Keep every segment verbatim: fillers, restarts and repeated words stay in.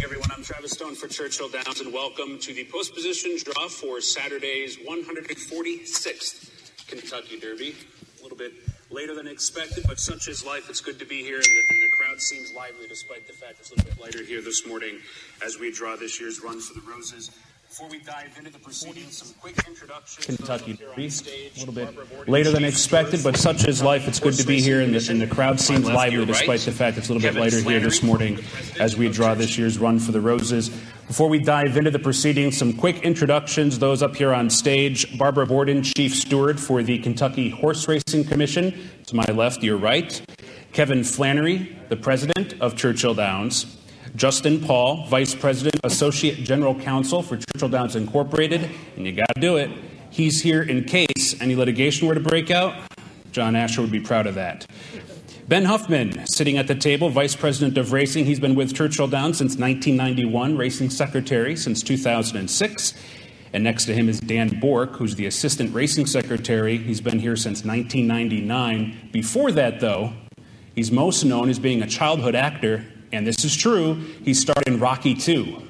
everyone. I'm Travis Stone for Churchill Downs, and welcome to the post-position draw for Saturday's one hundred forty-sixth Kentucky Derby. A little bit later than expected, but such is life. It's good to be here, and the, and the crowd seems lively despite the fact it's a little bit lighter here this morning as we draw this year's Run for the Roses. Before we dive into the proceedings, some quick introductions. Kentucky Derby, a little bit later than expected, but such is life. It's good to be here, and the, and the crowd seems lively despite the fact it's a little bit lighter here this morning as we draw this year's Run for the Roses. Before we dive into the proceedings, some quick introductions. Those up here on stage: Barbara Borden, Chief Steward for the Kentucky Horse Racing Commission. To my left, your right. Kevin Flannery, the President of Churchill Downs. Justin Paul, Vice President, Associate General Counsel for Churchill Downs Incorporated, and you got to do it. He's here in case any litigation were to break out. John Asher would be proud of that. Ben Huffman, sitting at the table, Vice President of Racing. He's been with Churchill Downs since nineteen ninety-one, Racing Secretary since two thousand six. And next to him is Dan Bork, who's the Assistant Racing Secretary. He's been here since nineteen ninety-nine. Before that, though, he's most known as being a childhood actor. And this is true, he starred in Rocky two.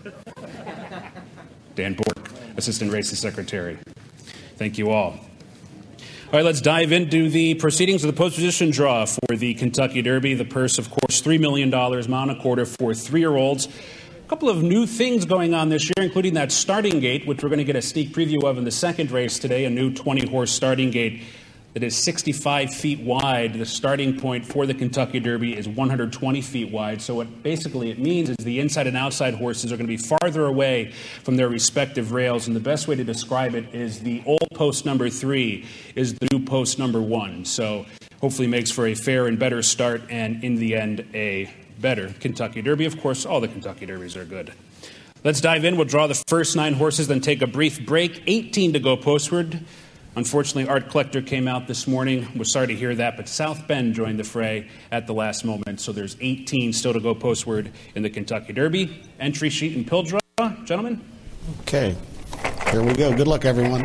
Dan Bork, Assistant Racing Secretary. Thank you all. All right, let's dive into the proceedings of the post-position draw for the Kentucky Derby. The purse, of course, three million dollars, mount a quarter for three-year-olds. A couple of new things going on this year, including that starting gate, which we're going to get a sneak preview of in the second race today, a new twenty-horse starting gate that is sixty-five feet wide. The starting point for the Kentucky Derby is one hundred twenty feet wide. So what basically it means is the inside and outside horses are going to be farther away from their respective rails. And the best way to describe it is the old post number three is the new post number one. So hopefully makes for a fair and better start, and in the end, a better Kentucky Derby. Of course, all the Kentucky Derbies are good. Let's dive in. We'll draw the first nine horses, then take a brief break. eighteen to go postward. Unfortunately, Art Collector came out this morning. We're sorry to hear that, but South Bend joined the fray at the last moment. So there's eighteen still to go postward in the Kentucky Derby. Entry sheet and pill draw, gentlemen. Okay, here we go. Good luck, everyone.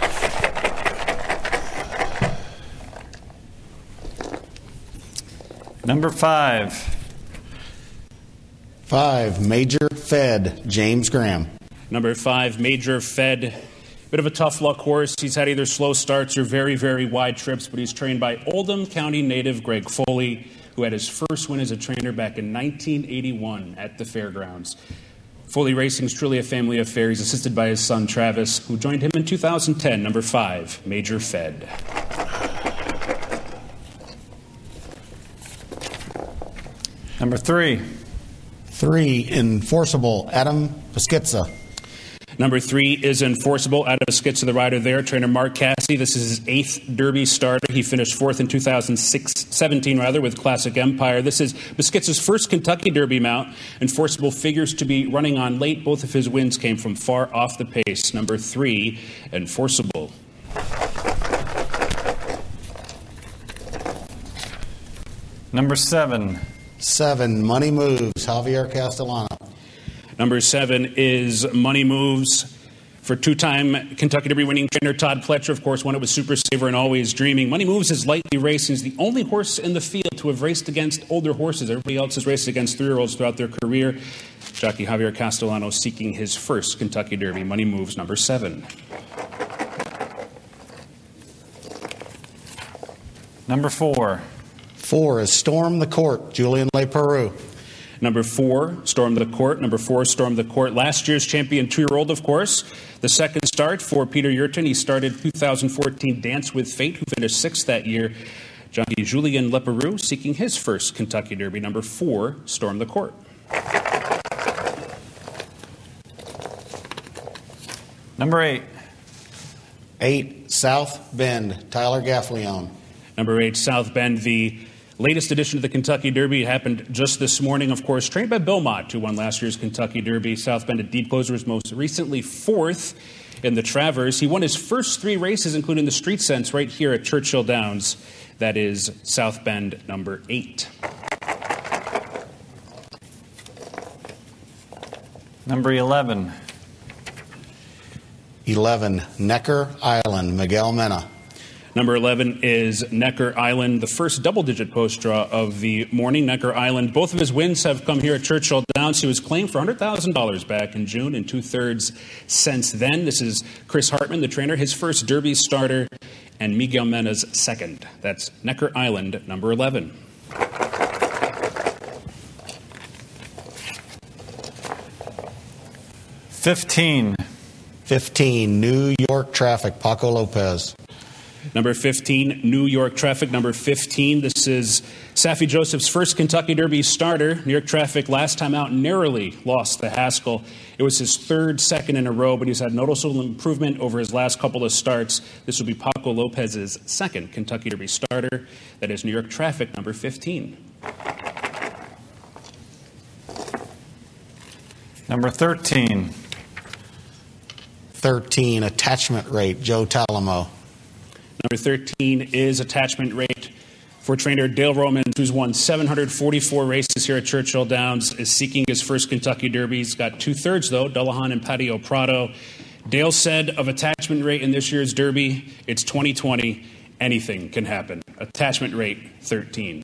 Number five. Five, Major Fed, James Graham. Number five, Major Fed. Bit of a tough luck horse. He's had either slow starts or very, very wide trips, but he's trained by Oldham County native Greg Foley, who had his first win as a trainer back in nineteen eighty-one at the fairgrounds. Foley Racing is truly a family affair. He's assisted by his son Travis, who joined him in two thousand ten. Number five, Major Fed. Number three. Three, Enforceable, Adam Beschitza. Number three is Enforceable, out of Skitza, the rider there, trainer Mark Cassidy. This is his eighth Derby starter. He finished fourth in two thousand seventeen, rather, with Classic Empire. This is Beschitza's first Kentucky Derby mount. Enforceable figures to be running on late. Both of his wins came from far off the pace. Number three, Enforceable. Number seven. Seven, Money Moves, Javier Castellano. Number seven is Money Moves for two-time Kentucky Derby winning trainer Todd Pletcher. Of course, won it with Super Saver and Always Dreaming. Money Moves is lightly raced. He's the only horse in the field to have raced against older horses. Everybody else has raced against three-year-olds throughout their career. Jockey Javier Castellano seeking his first Kentucky Derby. Money Moves, number seven. Number four. Four is Storm the Court, Julian Leperoux. Number four, Storm the Court. Number four, Storm the Court. Last year's champion two-year-old, of course. The second start for Peter Yurton. He started two thousand fourteen Dance with Fate, who finished sixth that year. Jockey Julian Leperoux seeking his first Kentucky Derby. Number four, Storm the Court. Number eight. Eight, South Bend, Tyler Gaffleone. Number eight, South Bend, the latest edition of the Kentucky Derby. It happened just this morning, of course, trained by Bill Mott, who won last year's Kentucky Derby. South Bend at Deep Closer was most recently fourth in the Travers. He won his first three races, including the Street Sense, right here at Churchill Downs. That is South Bend, number eight. Number eleven. eleven, Necker Island, Miguel Mena. Number eleven is Necker Island, the first double-digit post draw of the morning. Necker Island, both of his wins have come here at Churchill Downs. He was claimed for one hundred thousand dollars back in June and two-thirds since then. This is Chris Hartman, the trainer, his first Derby starter, and Miguel Mena's second. That's Necker Island, number eleven. fifteen. fifteen, New York Traffic, Paco Lopez. Number fifteen, New York Traffic. Number fifteen, this is Saffie Joseph's first Kentucky Derby starter. New York Traffic, last time out, narrowly lost to Haskell. It was his third second in a row, but he's had noticeable improvement over his last couple of starts. This will be Paco Lopez's second Kentucky Derby starter. That is New York Traffic, number fifteen. Number thirteen. thirteen, Attachment Rate, Joe Talamo. Number thirteen is Attachment Rate for trainer Dale Romans, who's won seven hundred forty-four races here at Churchill Downs, is seeking his first Kentucky Derby. He's got two-thirds, though, Dullahan and Patio Prado. Dale said of Attachment Rate in this year's Derby, it's twenty twenty. Anything can happen. Attachment Rate, thirteen.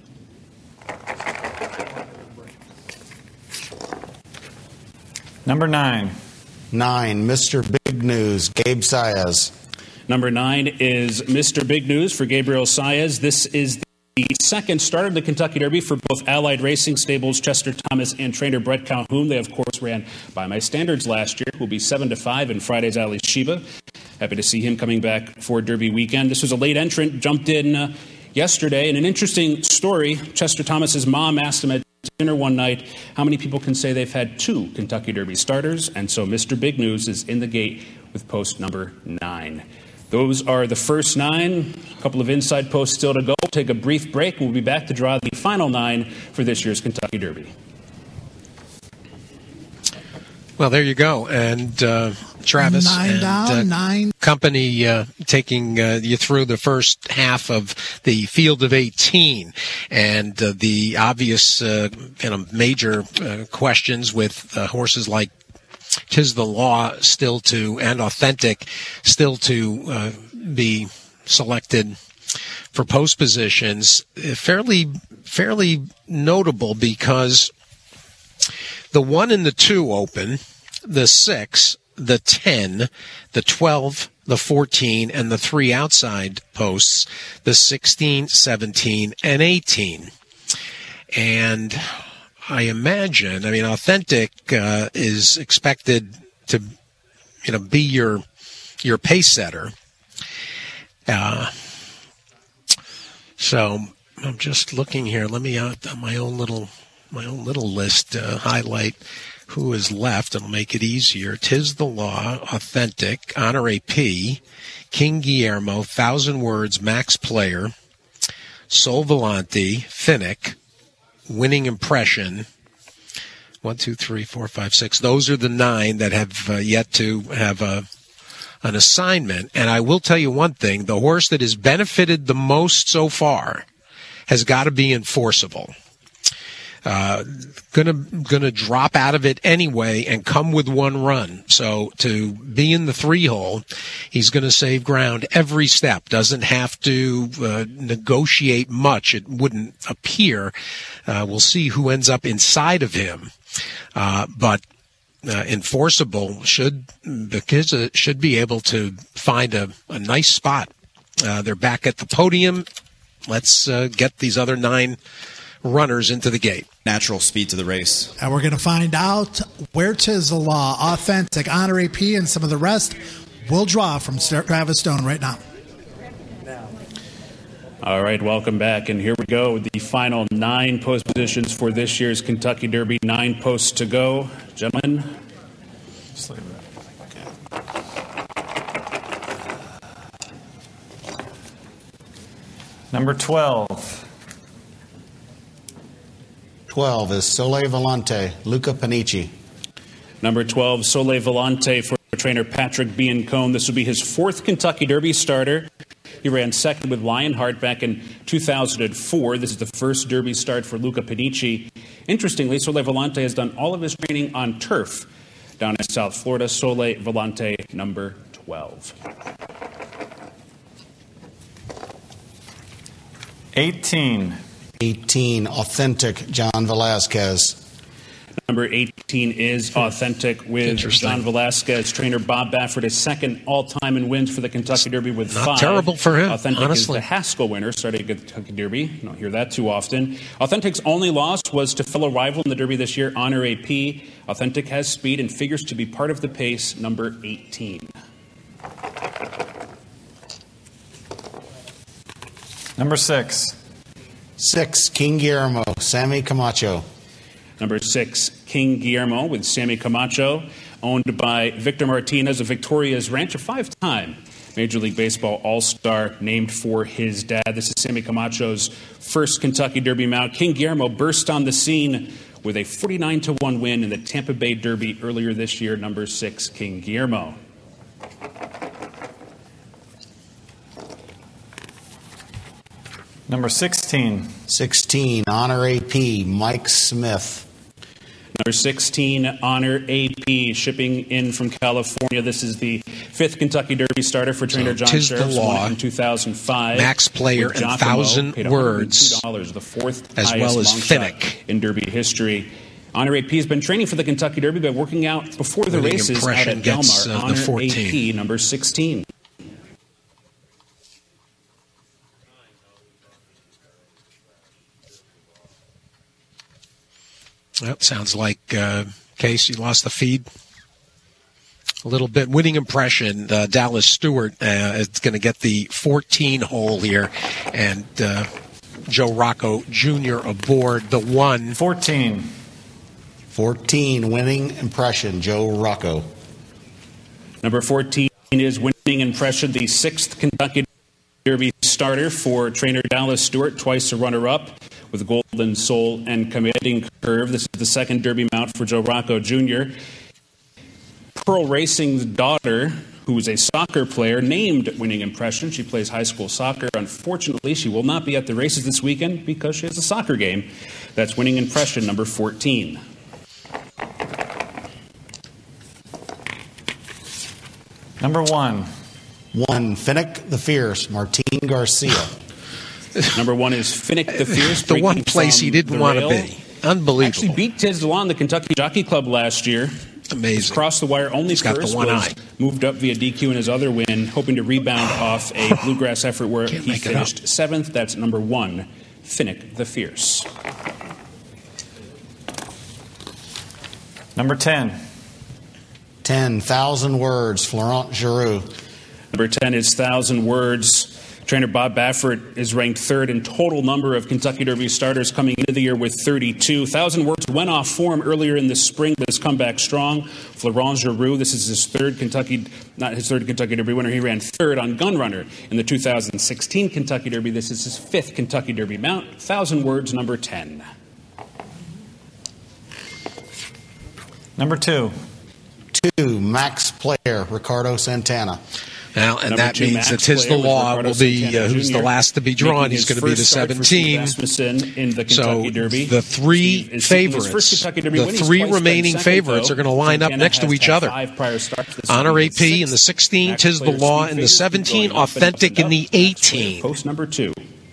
Number nine. nine, Mister Big News, Gabe Saez. Number nine is Mister Big News for Gabriel Saez. This is the second start of the Kentucky Derby for both Allied Racing Stables, Chester Thomas, and trainer Brett Calhoun. They, of course, ran by my standards last year. Will be seven to five in Friday's Ali Sheba. Happy to see him coming back for Derby weekend. This was a late entrant, jumped in uh, yesterday. And an interesting story, Chester Thomas's mom asked him at dinner one night how many people can say they've had two Kentucky Derby starters. And so Mister Big News is in the gate with post number nine. Those are the first nine. A couple of inside posts still to go. We'll take a brief break, and we'll be back to draw the final nine for this year's Kentucky Derby. Well, there you go. And uh, Travis nine and down, uh, nine. company uh, taking uh, you through the first half of the field of eighteen. And uh, the obvious uh, kind of major uh, questions with uh, horses like Tis the Law still to, and Authentic still to uh, be selected for post positions, fairly, fairly notable because the one and the two open, the six, the ten, the twelve, the fourteen, and the three outside posts, the sixteen, seventeen, and eighteen. And I imagine, I mean, Authentic uh, is expected to, you know, be your your pace setter. Uh, so I'm just looking here. Let me out on my own little my own little list uh, highlight who is left. It'll make it easier. Tis the Law, Authentic, Honor A P, King Guillermo, Thousand Words, Max Player, Sol Volante, Finnick, Winning Impression, one, two, three, four, five, six. Those are the nine that have uh, yet to have a, an assignment. And I will tell you one thing. The horse that has benefited the most so far has got to be Enforceable. Uh, gonna gonna drop out of it anyway and come with one run. So to be in the three hole, he's gonna save ground every step. Doesn't have to uh, negotiate much. It wouldn't appear. Uh, we'll see who ends up inside of him. Uh, but uh, Enforceable should the kids uh, should be able to find a, a nice spot. Uh, they're back at the podium. Let's uh, get these other nine runners into the gate. Natural speed to the race. And we're going to find out where Tis the Law, Authentic, Honor A P, and some of the rest will draw from Travis Stone right now. All right, welcome back. And here we go. The final nine post positions for this year's Kentucky Derby. Nine posts to go. Gentlemen. Number twelve. twelve is Sole Volante, Luca Panici. Number twelve, Sole Volante for trainer Patrick Biancone. This will be his fourth Kentucky Derby starter. He ran second with Lionheart back in two thousand four. This is the first Derby start for Luca Panici. Interestingly, Sole Volante has done all of his training on turf down in South Florida. Sole Volante, number twelve. eighteen. eighteen, Authentic, John Velasquez. Number eighteen is Authentic with John Velasquez. Trainer Bob Baffert is second all-time in wins for the Kentucky Derby with Not five. terrible for him, Authentic honestly. is the Haskell winner, starting at the Kentucky Derby. You don't hear that too often. Authentic's only loss was to fellow rival in the Derby this year, Honor A P. Authentic has speed and figures to be part of the pace, number eighteen. Number six. Six, King Guillermo, Sammy Camacho. Number six, King Guillermo with Sammy Camacho, owned by Victor Martinez of Victoria's Ranch, a five-time Major League Baseball All-Star named for his dad. This is Sammy Camacho's first Kentucky Derby mount. King Guillermo burst on the scene with a forty-nine to one win in the Tampa Bay Derby earlier this year. Number six, King Guillermo. Number sixteen. sixteen, Honor A P, Mike Smith. Number sixteen, Honor A P, shipping in from California. This is the fifth Kentucky Derby starter for trainer So, John tis the Sheriff, law. won in two thousand five. Max player with and Giacomo, thousand paid words, one hundred two dollars, the fourth as highest well as long shot Finnick. in Derby history. Honor A P has been training for the Kentucky Derby by working out before the Winning races out impression at Del gets, Mar. uh, the Honor A fourteen. P, number sixteen. That sounds like, uh, Case, you lost the feed a little bit. Winning impression, uh, Dallas Stewart uh, is going to get the fourteen hole here, and uh, Joe Rocco Junior aboard the one. fourteen. fourteen, Winning Impression, Joe Rocco. Number fourteen is Winning Impression, the sixth Kentucky Derby starter for trainer Dallas Stewart, twice a runner-up with Golden Soul and Commanding Curve. This is the second Derby mount for Joe Rocco Junior Pearl Racing's daughter, who is a soccer player, named Winning Impression. She plays high school soccer. Unfortunately, she will not be at the races this weekend because she has a soccer game. That's Winning Impression, number fourteen. Number one. One, Finnick the Fierce, Martin Garcia. Number one is Finnick the Fierce. The one breaking place he from didn't the want to rail. be. Unbelievable. Actually beat Tiz DeLon, the Kentucky Jockey Club last year. Amazing. Crossed the wire only He's got the first, one was eye. moved up via D Q in his other win, hoping to rebound off a bluegrass effort where Can't he make it finished up. seventh. That's number one, Finnick the Fierce. Number ten. ten, Thousand Words, Florent Giroux. Number ten is Thousand Words. Trainer Bob Baffert is ranked third in total number of Kentucky Derby starters coming into the year with thirty-two. Thousand Words went off form earlier in the spring, but has come back strong. Florent Giroux, this is his third Kentucky, not his third Kentucky Derby winner. He ran third on Gunrunner in the two thousand sixteen Kentucky Derby. This is his fifth Kentucky Derby mount. Thousand Words, number ten. Number two. Two, Max Player, Ricardo Santana. Now, and Number that two, means Max that Tis the Player with Law Ricardo will be, Santana uh, who's the Junior last to be drawn. making He's his going to be the first start for Steve seventeen. Rasmussen in the So Kentucky Derby. the three Steve is seeking his first favorites, Kentucky Derby the win. He's three twice been remaining second, favorites though. are going to line up Santana next to has each had other. five prior starts. This Honor will be A his P in the sixth. sixteen, Max Tis the Player's Law speed in the figures keep seventeen, going up and up Authentic and in the up. Max Player, eighteen. Post number two.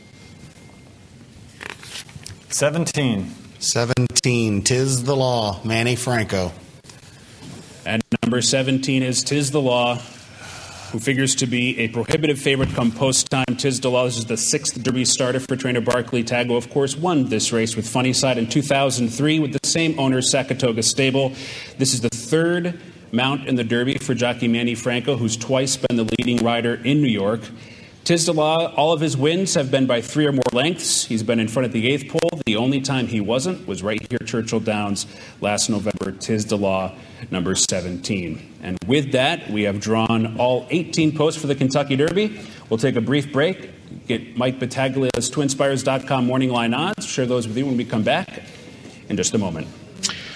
seventeen. seventeen, Tis the Law, Manny Franco. And number seventeen is Tis the Law, who figures to be a prohibitive favorite come post time. Tis the Law, this is the sixth Derby starter for trainer Barkley Tago. Of course, won this race with Funnyside in two thousand three with the same owner, Sakatoga Stable. This is the third mount in the Derby for jockey Manny Franco, who's twice been the leading rider in New York. Tis the Law, all of his wins have been by three or more lengths. He's been in front at the eighth pole. The only time he wasn't was right here at Churchill Downs last November. Tis the Law, number seventeen. And with that, we have drawn all eighteen posts for the Kentucky Derby. We'll take a brief break, get Mike Battaglia's Twin Spires dot com morning line odds, share those with you when we come back in just a moment.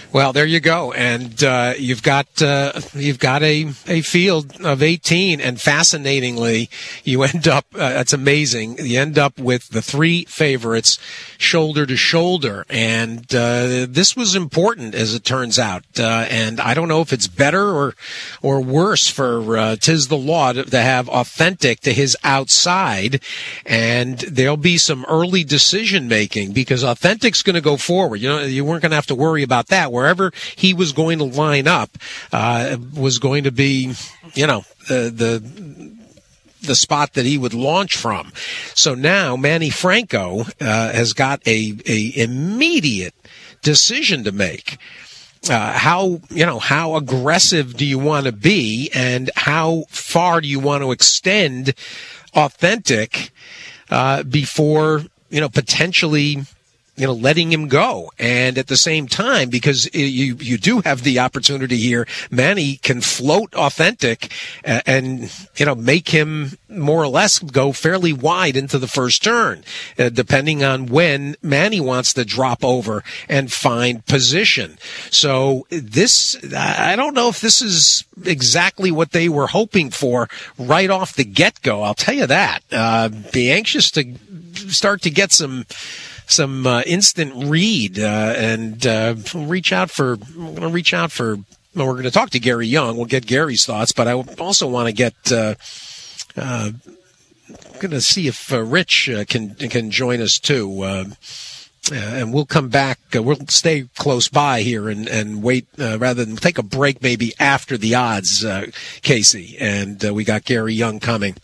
Well, there you go, and uh, you've got uh, you've got a, a field of eighteen, and fascinatingly, you end up. Uh, that's amazing. You end up with the three favorites, shoulder to shoulder, and uh, this was important, as it turns out. Uh, and I don't know if it's better or or worse for uh, Tiz the Law to, to have Authentic to his outside, and there'll be some early decision making because Authentic's going to go forward. You know, you weren't going to have to worry about that. Wherever he was going to line up uh, was going to be, you know, the the the spot that he would launch from. So now Manny Franco uh, has got a a immediate decision to make. Uh, how, you know, how aggressive do you want to be, and how far do you want to extend Authentic uh, before, you know, potentially, you know, letting him go. And at the same time, because you you do have the opportunity here, Manny can float Authentic and, and you know, make him more or less go fairly wide into the first turn, uh, depending on when Manny wants to drop over and find position. So this, I don't know if this is exactly what they were hoping for right off the get-go. I'll tell you that. Uh, be anxious to start to get some some uh, instant read uh, and uh, reach out for. I'm going to reach out for. Well, we're going to talk to Gary Young. We'll get Gary's thoughts, but I also want to get. Uh, uh, I'm going to see if uh, Rich uh, can can join us too, uh, uh, and we'll come back. Uh, we'll stay close by here and and wait uh, rather than take a break maybe after the odds, uh, Casey. And uh, we got Gary Young coming,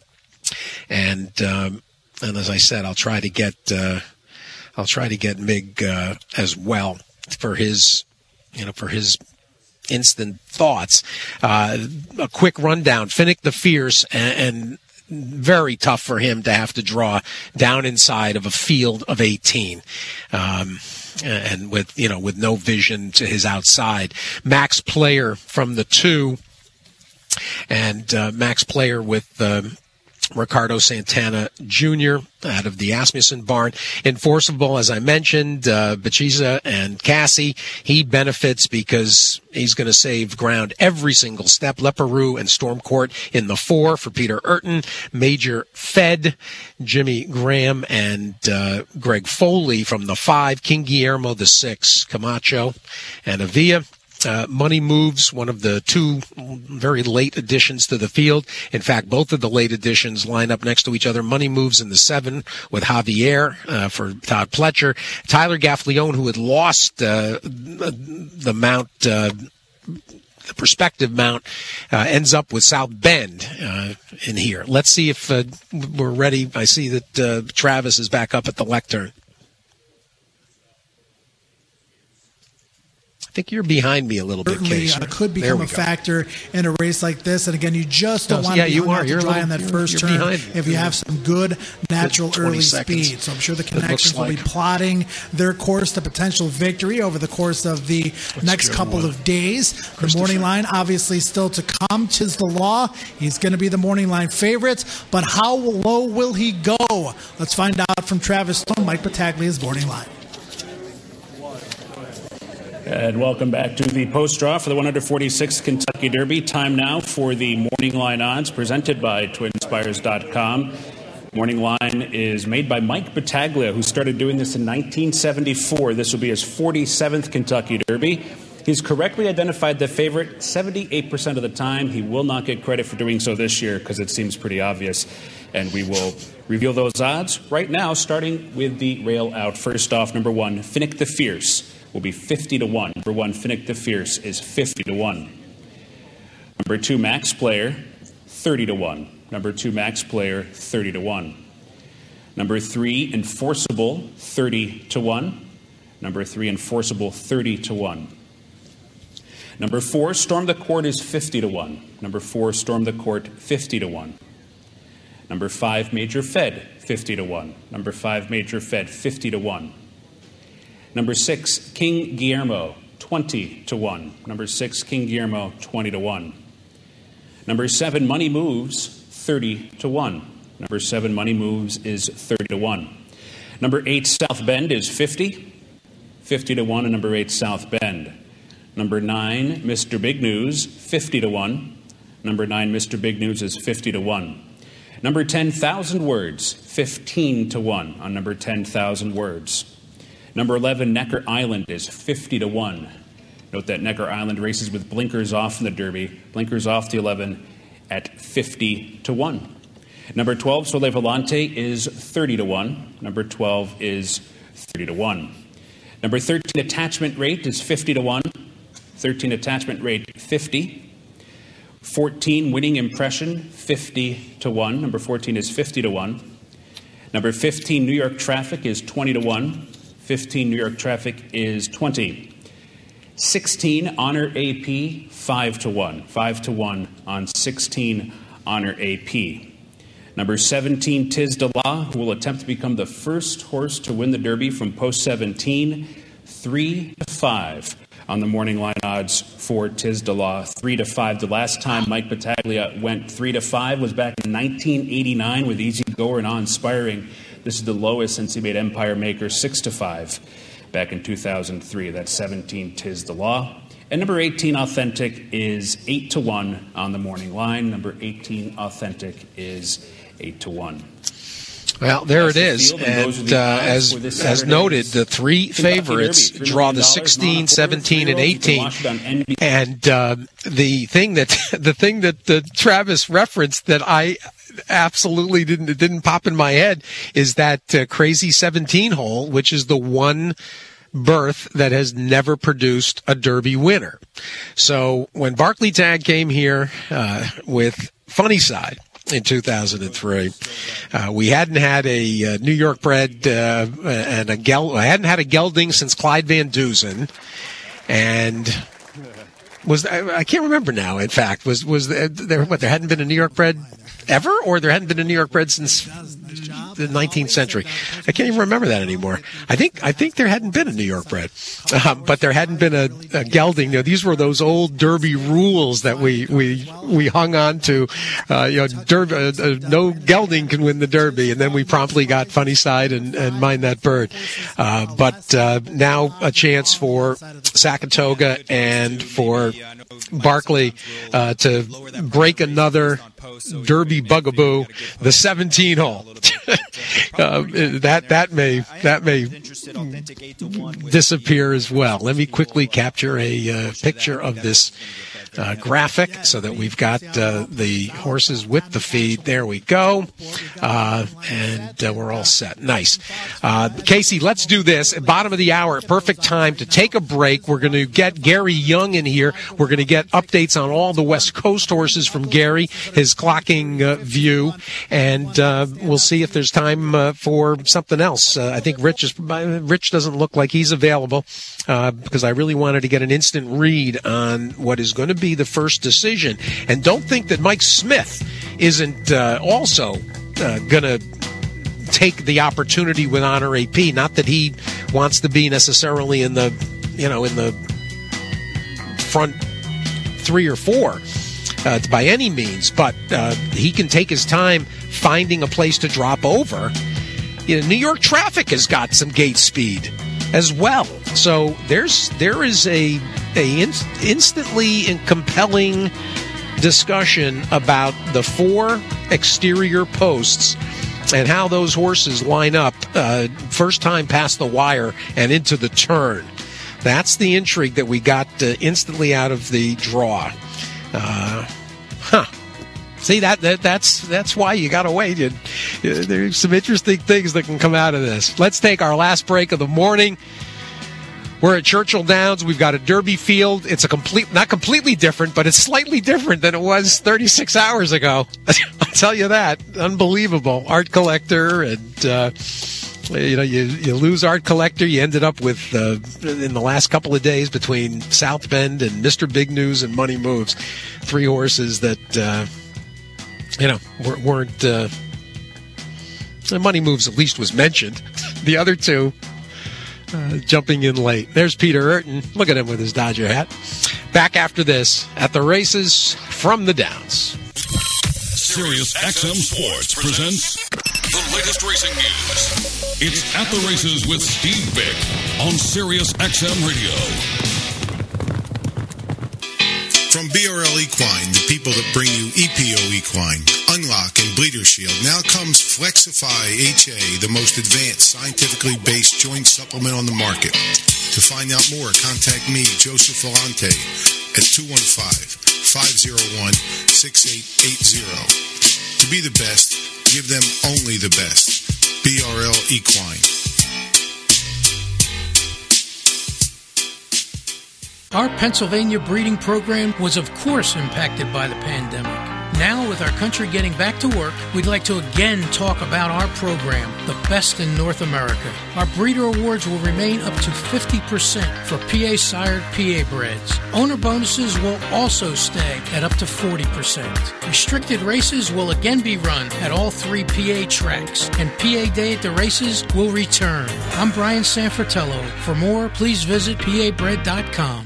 and um, and as I said, I'll try to get. Uh, I'll try to get Mig uh, as well for his, you know, for his instant thoughts. Uh, a quick rundown: Finnick the Fierce, and, and very tough for him to have to draw down inside of a field of eighteen, um, and with you know with no vision to his outside. Max Player from the two, and uh, Max Player with. Uh, Ricardo Santana Junior out of the Asmussen barn. Enforceable, as I mentioned, uh, Bachiza and Cassie. He benefits because he's going to save ground every single step. Leparoux and Stormcourt in the four for Peter Urton. Major Fed, Jimmy Graham, and uh, Greg Foley from the five. King Guillermo the six. Camacho and Avila. Uh, Money Moves, one of the two very late additions to the field. In fact, both of the late additions line up next to each other. Money Moves in the seven with Javier uh, for Todd Pletcher. Tyler Gaffleone, who had lost uh, the mount, uh, the prospective mount, uh, ends up with South Bend uh, in here. Let's see if uh, we're ready. I see that uh, Travis is back up at the lectern. I think you're behind me a little bit, Certainly Case. uh, could become a factor in a race like this. And again, you just don't No, want yeah, to be you hung are. out to You're a dry little- on that you're- first you're turn behind. if you have some good natural twenty early seconds. speed. So I'm sure the It looks connections will be like. plotting their course to potential victory over the course of the next go, couple uh, of days. The morning line obviously still to come. Tiz the Law. He's going to be the morning line favorite. But how low will he go? Let's find out from Travis Stone, Mike Battaglia's morning line. And welcome back to the post draw for the one forty-sixth Kentucky Derby. Time now for the morning line odds presented by twin spires dot com. Morning line is made by Mike Battaglia, who started doing this in nineteen seventy-four. This will be his forty-seventh Kentucky Derby. He's correctly identified the favorite seventy-eight percent of the time. He will not get credit for doing so this year because it seems pretty obvious. And we will reveal those odds right now, starting with the rail out. First off, number one, Finnick the Fierce will be fifty to one. Number one, Finnick the Fierce is fifty to one. Number two, Max Player, thirty to one. Number two, Max Player, thirty to one. Number three, Enforceable, thirty to one. Number three, Enforceable, thirty to one. Number four, Storm the Court is fifty to one. Number four, Storm the Court, fifty to one. Number five, Major Fed, fifty to one. Number five, Major Fed, fifty to one. Number six, King Guillermo, twenty to one. Number six, King Guillermo, twenty to one. Number seven, Money Moves, thirty to one. Number seven, Money Moves is thirty to one. Number eight, South Bend is fifty. fifty to one on number eight, South Bend. Number nine, Mister Big News, fifty to one. Number nine, Mister Big News is fifty to one. Number ten, Thousand Words, fifteen to one on number ten, Thousand Words. Number eleven, Necker Island is fifty to one. Note that Necker Island races with blinkers off in the Derby. Blinkers off the eleven at fifty to one. Number twelve, Sole Volante is thirty to one. Number twelve is thirty to one. Number thirteen, Attachment Rate is fifty to one. thirteen, Attachment Rate, fifty. fourteen, Winning Impression, fifty to one. Number fourteen is fifty to one. Number fifteen, New York Traffic is twenty to one. fifteen, New York Traffic is twenty. sixteen, Honor A P, five to one. five to one on sixteen, Honor A P. Number seventeen, Tiz de la, who will attempt to become the first horse to win the Derby from post seventeen, three to five on the morning line odds for Tiz de la, three to five. The last time Mike Battaglia went three to five was back in nineteen eighty-nine with Easy Goer and Awe Inspiring. This is the lowest since he made Empire Maker, six to five. Back in two thousand three, that's seventeen, Tiz de la. And number eighteen, Authentic, is eight to one on the morning line. Number eighteen, Authentic, is eight to one. Well, there it is. And uh, as as noted, the three favorites draw the sixteen, seventeen, and eighteen. And uh, the thing that the thing that uh, Travis referenced that I absolutely didn't it didn't pop in my head is that uh, crazy seventeen hole, which is the one berth that has never produced a Derby winner. So when Barclay Tagg came here uh, with Funny Side in two thousand three, uh, we hadn't had a uh, New York bred uh, and a gel. I hadn't had a gelding since Clyde Van Dusen, and was I, I can't remember now. In fact, was was there, there what there hadn't been a New York bred ever, or there hadn't been a New York bred since the nineteenth century. I can't even remember that anymore. I think I think there hadn't been a New York bred, um, but there hadn't been a, a gelding. You know, these were those old Derby rules that we we we hung on to. Uh, you know, Derby, uh, uh, no gelding can win the Derby, and then we promptly got Funny Side and, and Mind That Bird. Uh, but uh, now a chance for Saratoga and for Barclay uh, to break another Derby bugaboo, the seventeen hole. uh, that that may that may disappear as well. Let me quickly capture a uh, picture of this uh, graphic so that we've got uh, the horses with the feed. There we go, uh, and uh, we're all set. Nice, uh, Casey. Let's do this. At bottom of the hour, perfect time to take a break. We're going to get Gary Young in here. We're going to get updates on all the West Coast horses from Gary, his clocking uh, view, and uh, we'll see if there's time uh, for something else. Uh, I think Rich is. Rich doesn't look like he's available uh, because I really wanted to get an instant read on what is going to be the first decision. And don't think that Mike Smith isn't uh, also uh, going to take the opportunity with Honor A P. Not that he wants to be necessarily in the, you know, in the front three or four uh, by any means, but uh, he can take his time finding a place to drop over. You know, New York Traffic has got some gate speed as well, so there's there is a a in, instantly and compelling discussion about the four exterior posts and how those horses line up uh, first time past the wire and into the turn. That's the intrigue that we got uh, instantly out of the draw. Uh, huh. See, that, that that's that's why you got to wait. You, you, there's some interesting things that can come out of this. Let's take our last break of the morning. We're at Churchill Downs. We've got a Derby field. It's a complete, not completely different, but it's slightly different than it was thirty-six hours ago. I'll tell you that. Unbelievable. Art Collector, and uh, you know, you you lose Art Collector. You ended up with uh, in the last couple of days between South Bend and Mister Big News and Money Moves, three horses that. Uh, You know, weren't uh, Money Moves at least was mentioned. The other two uh, jumping in late. There's Peter Eurton. Look at him with his Dodger hat. Back after this at the races from the Downs. Sirius X M Sports presents the latest racing news It's At the Races with Steve Bick on Sirius X M Radio. From B R L Equine, the people that bring you E P O Equine, Unlock, and Bleeder Shield, now comes Flexify H A, the most advanced, scientifically based joint supplement on the market. To find out more, contact me, Joseph Volante, at two one five, five oh one, six eight eight zero. To be the best, give them only the best. B R L Equine. Our Pennsylvania breeding program was of course impacted by the pandemic. Now, with our country getting back to work, we'd like to again talk about our program, the best in North America. Our breeder awards will remain up to fifty percent for P A-sired P A breds. Owner bonuses will also stay at up to forty percent. Restricted races will again be run at all three P A tracks, and P A Day at the races will return. I'm Brian Sanfratello. For more, please visit P A bred dot com.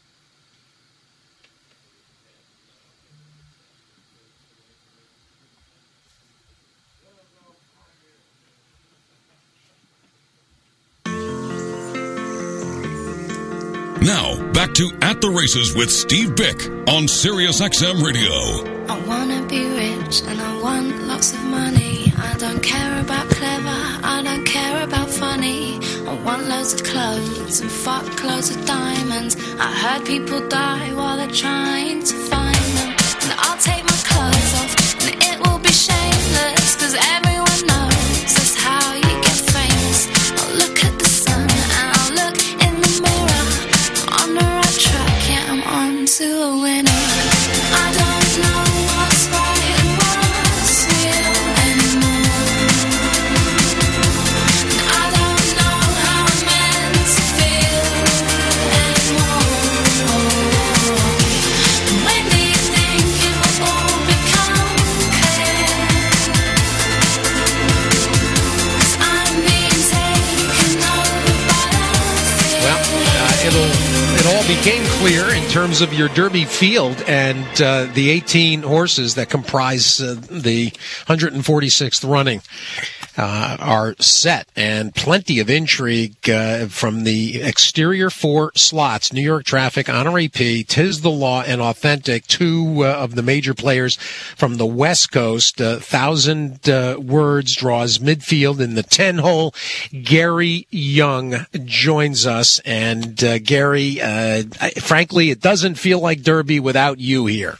Now, back to At the Races with Steve Bick on Sirius X M Radio. I wanna be rich and I want lots of money. I don't care about clever, I don't care about funny. I want loads of clothes and fuck loads of diamonds. I heard people die while they're trying to find them. And I'll take my clothes off and it will be shameless, cause everyone knows that's how you get famous. I'll look at the sun and I'll look in the mirror. On the right track, yeah, I'm on to a winner. I don't know what's right and what's real anymore. I don't know how I'm meant to feel anymore. When do you think it will all become clear? 'Cause I'm being taken over by the fear. Well, uh, it'll it all became clear in terms of your Derby field, and uh, the eighteen horses that comprise uh, the one hundred forty-sixth running uh, are set, and plenty of intrigue uh, from the exterior four slots. New York Traffic, Honor A P, Tis the Law, and Authentic, two uh, of the major players from the West Coast. Uh, thousand uh, words draws midfield in the ten hole. Gary Young joins us, and uh, Gary, uh, I, frankly, it doesn't feel like Derby without you here.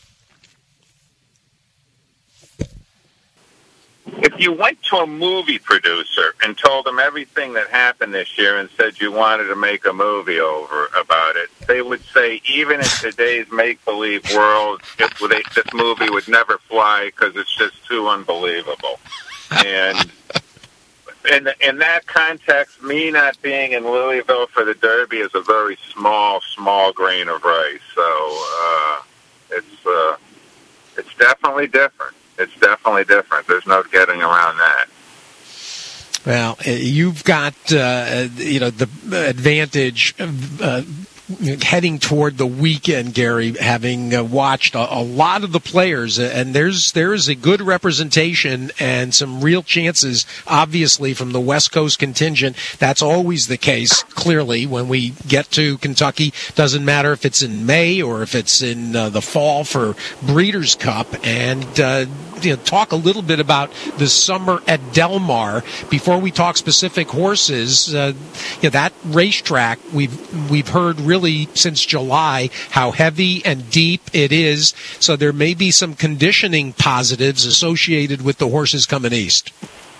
If you went to a movie producer and told them everything that happened this year and said you wanted to make a movie over about it, they would say, even in today's make-believe world, it, they, this movie would never fly because it's just too unbelievable. And in, in that context, me not being in Louisville for the Derby is a very small, small grain of rice. So uh, it's uh, it's definitely different. It's definitely different. There's no getting around that. Well, you've got, uh, you know, the advantage of uh, heading toward the weekend, Gary, having uh, watched a, a lot of the players, and there's there's a good representation and some real chances, obviously, from the West Coast contingent. That's always the case, clearly, when we get to Kentucky. Doesn't matter if it's in May or if it's in uh, the fall for Breeders' Cup. And uh, you know, talk a little bit about the summer at Del Mar before we talk specific horses. Uh, you know, that racetrack, we've we've heard really since July how heavy and deep it is. So there may be some conditioning positives associated with the horses coming east.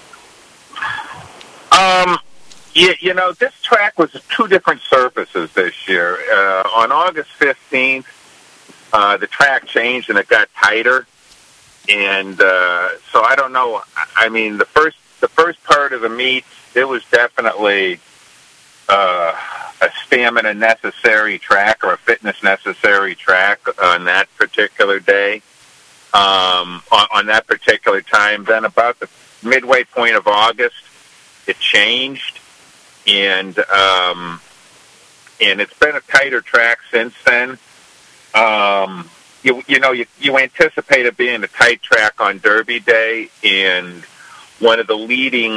Um, you, you know, this track was two different surfaces this year. Uh, on August fifteenth, uh, the track changed and it got tighter. And uh, so I don't know. I mean, the first the first part of the meet, it was definitely uh, a stamina necessary track or a fitness necessary track on that particular day, um, on, on that particular time. Then about the midway point of August, it changed, and um, and it's been a tighter track since then. Um, You, you know, you, you anticipate it being a tight track on Derby Day, and one of the leading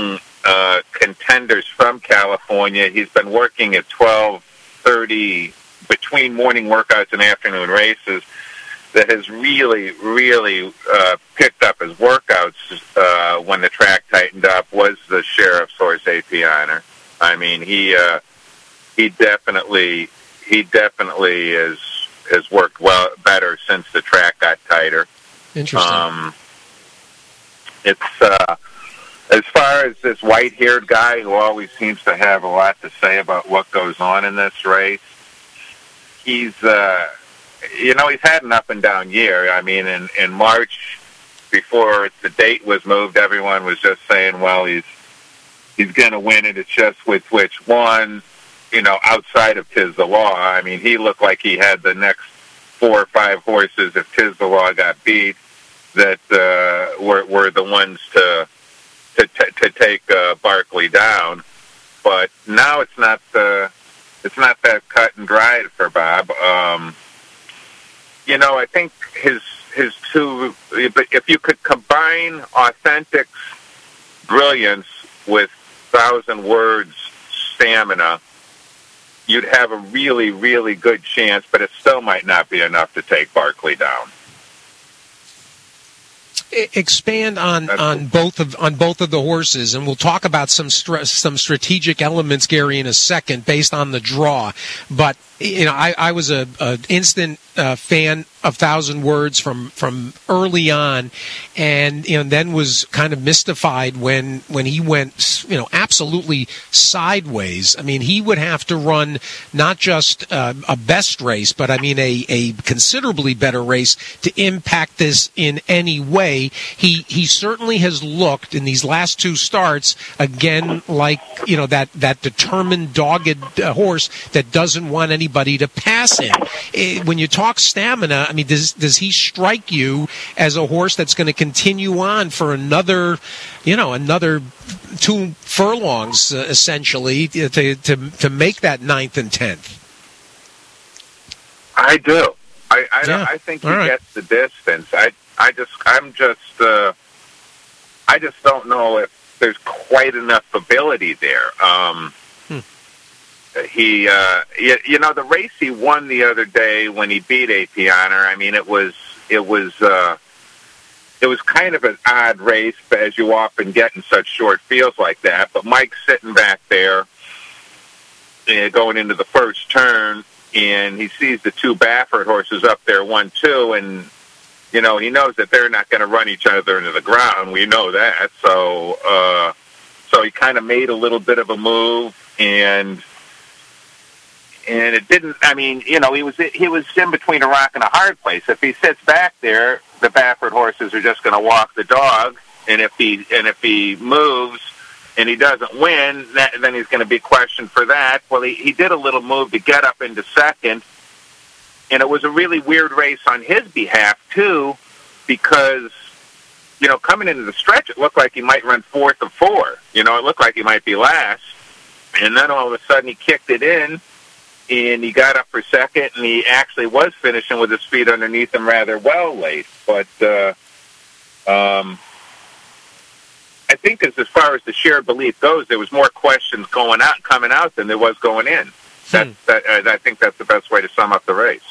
uh, contenders from California. He's been working at twelve thirty between morning workouts and afternoon races. That has really, really uh, picked up his workouts uh, when the track tightened up was the Sheriff's horse, A P Honor. I mean, he uh, he definitely he definitely is has worked well better since the track got tighter. Interesting. Um, it's uh, as far as this white-haired guy who always seems to have a lot to say about what goes on in this race. He's, uh, you know, he's had an up and down year. I mean, in in March, before the date was moved, everyone was just saying, well, he's he's going to win it. It's just with which one. You know, outside of Tiz the Law, I mean, he looked like he had the next four or five horses, if Tiz the Law got beat, that uh, were, were the ones to to, t- to take uh, Barkley down. But now it's not uh, it's not that cut and dried for Bob. Um, you know, I think his his two. If you could combine Authentic's brilliance with Thousand Words stamina, you'd have a really, really good chance, but it still might not be enough to take Barkley down. Expand on, on both of on both of the horses, and we'll talk about some str- some strategic elements, Gary, in a second, based on the draw. But you know, I, I was a, a instant uh, fan of Thousand Words from, from early on, and you know, then was kind of mystified when when he went, you know, absolutely sideways. I mean, he would have to run not just uh, a best race, but I mean a, a considerably better race to impact this in any way. He he certainly has looked in these last two starts again like, you know, that that determined, dogged uh, horse that doesn't want anybody to pass him. It, when you talk stamina, I mean, does does he strike you as a horse that's going to continue on for another, you know, another two furlongs uh, essentially to, to to make that ninth and tenth? I do. I I, Yeah. I think he All right. gets the distance. I I just I'm just uh, I just don't know if there's quite enough ability there. Um, Hmm. He, uh, you, you know, the race he won the other day when he beat A P Honor. I mean, it was, it was, uh, it was kind of an odd race, as you often get in such short fields like that. But Mike's sitting back there, uh, going into the first turn, and he sees the two Baffert horses up there, one, two, and you know, he knows that they're not going to run each other into the ground. We know that, so, uh, so he kind of made a little bit of a move, and. And it didn't. I mean, you know, he was he was in between a rock and a hard place. If he sits back there, the Baffert horses are just going to walk the dog. And if he and if he moves and he doesn't win, that, then he's going to be questioned for that. Well, he, he did a little move to get up into second, and it was a really weird race on his behalf too, because you know, coming into the stretch, it looked like he might run fourth of four. You know, it looked like he might be last, and then all of a sudden he kicked it in. And he got up for second, and he actually was finishing with his feet underneath him rather well late. But uh, um, I think as, as far as the shared belief goes, there was more questions going out, coming out than there was going in. That, Hmm. that, uh, I think that's the best way to sum up the race.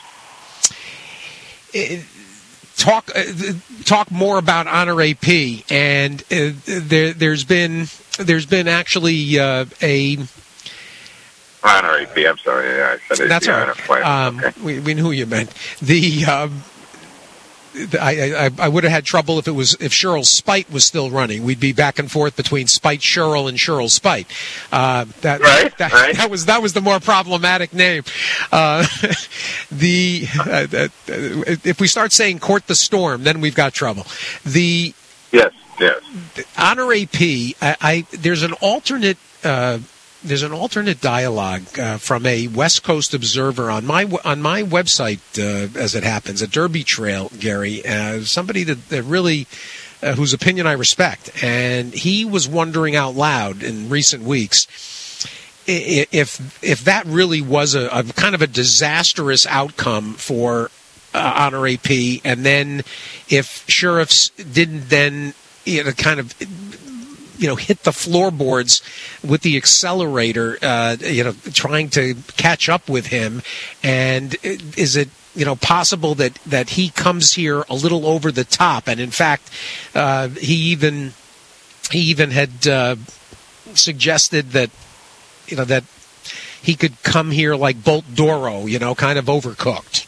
It, talk uh, talk more about Honor A P, and uh, there there's been there's been actually uh, a. Honor A P, I'm sorry. Yeah, I said That's A P all Honor. right. Um, Okay. we, we knew you meant the. Um, I, I, I would have had trouble if it was if Cheryl Spite was still running. We'd be back and forth between Spite Cheryl and Cheryl Spite. Uh, that, Right, that, right. that was that was the more problematic name. Uh, the uh, uh, if we start saying Court the Storm, then we've got trouble. The Yes, yes. Honor A P. I, I there's an alternate. Uh, There's an alternate dialogue uh, from a West Coast observer on my on my website, uh, as it happens, a Derby Trail, Gary, uh, somebody that, that really, uh, whose opinion I respect, and he was wondering out loud in recent weeks i- if if that really was a, a kind of a disastrous outcome for uh, Honor A P, and then if sheriffs didn't then, you know, kind of you know, hit the floorboards with the accelerator, uh, you know, trying to catch up with him. And is it, you know, possible that, that he comes here a little over the top? And in fact, uh, he even he even had uh, suggested that, you know, that he could come here like Bolt Doro, you know, kind of overcooked.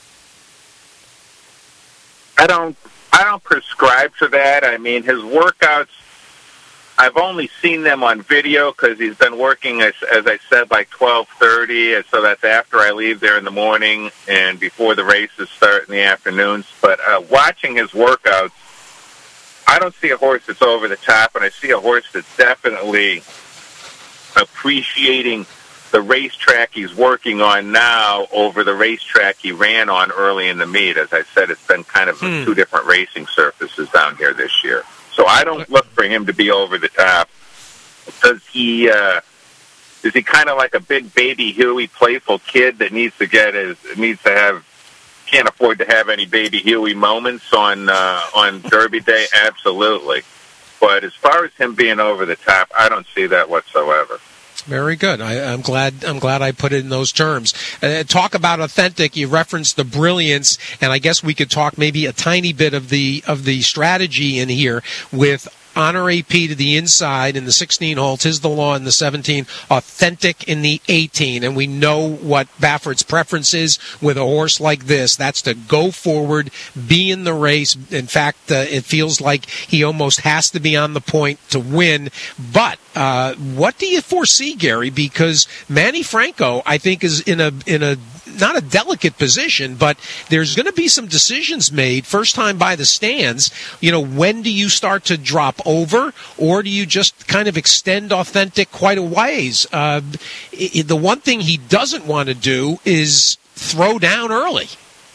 I don't I don't prescribe to that. I mean, his workouts, I've only seen them on video because he's been working, as, as I said, like twelve thirty, and so that's after I leave there in the morning and before the races start in the afternoons. But uh, watching his workouts, I don't see a horse that's over the top, and I see a horse that's definitely appreciating the racetrack he's working on now over the racetrack he ran on early in the meet. As I said, it's been kind of hmm. two different racing surfaces down here this year. So I don't look for him to be over the top. Does he, uh, is he kind of like a big baby Huey playful kid that needs to get his, needs to have, can't afford to have any baby Huey moments on, uh, on Derby Day? Absolutely. But as far as him being over the top, I don't see that whatsoever. Very good. I, I'm glad. I'm glad I put it in those terms. Uh, talk about authentic. You referenced the brilliance, and I guess we could talk maybe a tiny bit of the of the strategy in here with Honor A P to the inside in the sixteen hole, Tis the Law in the seventeen, Authentic in the eighteen. And we know what Baffert's preference is with a horse like this. That's to go forward, be in the race. In fact, uh, it feels like he almost has to be on the point to win. But uh, what do you foresee, Gary? Because Manny Franco, I think, is in a in a not a delicate position, but there's going to be some decisions made first time by the stands. You know, when do you start to drop over, or do you just kind of extend Authentic quite a ways? Uh, it, the one thing he doesn't want to do is throw down early.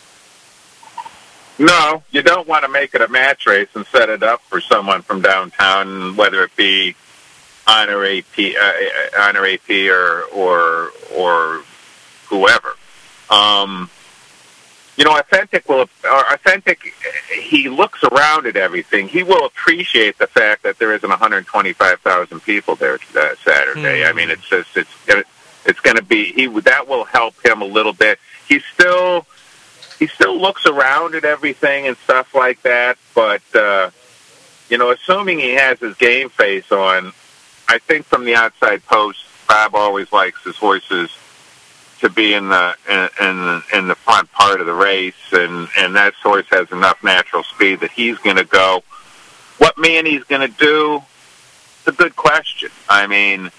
No, you don't want to make it a match race and set it up for someone from downtown, whether it be Honor A P, uh, Honor A P or or or whoever. Um, you know, Authentic will, or Authentic, he looks around at everything. He will appreciate the fact that there isn't one hundred twenty-five thousand people there uh, Saturday. Mm. I mean, it's just, it's, it's going to be, he that will help him a little bit. He still, he still looks around at everything and stuff like that, but, uh, you know, assuming he has his game face on, I think from the outside post, Bob always likes his horses to be in the in, in the in the front part of the race, and and that horse has enough natural speed that he's going to go. What Manny's going to do? It's a good question. I mean,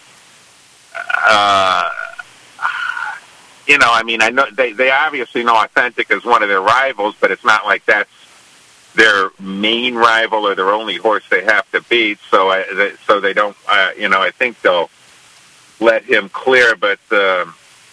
uh, you know, I mean, I know they they obviously know Authentic is one of their rivals, but it's not like that's their main rival or their only horse they have to beat. So I, they, so they don't. Uh, you know, I think they'll let him clear, but. Uh,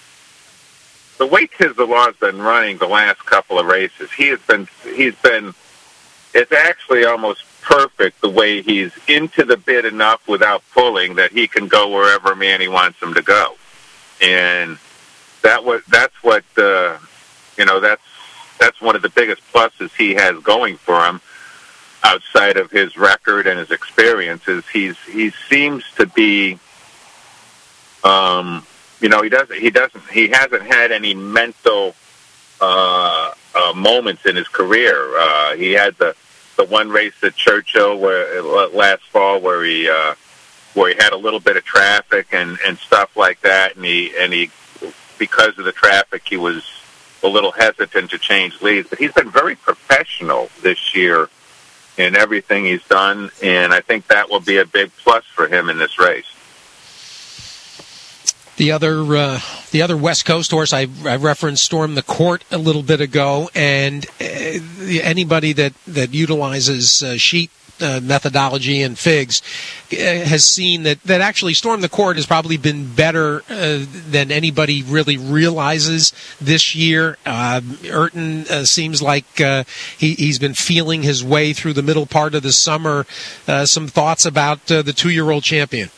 The way Tis the Law has been running the last couple of races, he has been, he's been, it's actually almost perfect the way he's into the bit enough without pulling that he can go wherever Manny wants him to go. And that was, that's what, uh, you know, that's, that's one of the biggest pluses he has going for him outside of his record and his experiences. He's, he seems to be, um, You know, he doesn't. He doesn't. He hasn't had any mental uh, uh, moments in his career. Uh, he had the the one race at Churchill where last fall, where he uh, where he had a little bit of traffic and, and stuff like that, and he and he because of the traffic, he was a little hesitant to change leads. But he's been very professional this year in everything he's done, and I think that will be a big plus for him in this race. The other, uh, the other West Coast horse, I, I referenced Storm the Court a little bit ago, and uh, anybody that that utilizes uh, sheet uh, methodology and figs uh, has seen that that actually Storm the Court has probably been better uh, than anybody really realizes this year. Uh, Urton uh, seems like uh, he, he's been feeling his way through the middle part of the summer. Uh, some thoughts about uh, the two-year-old champion?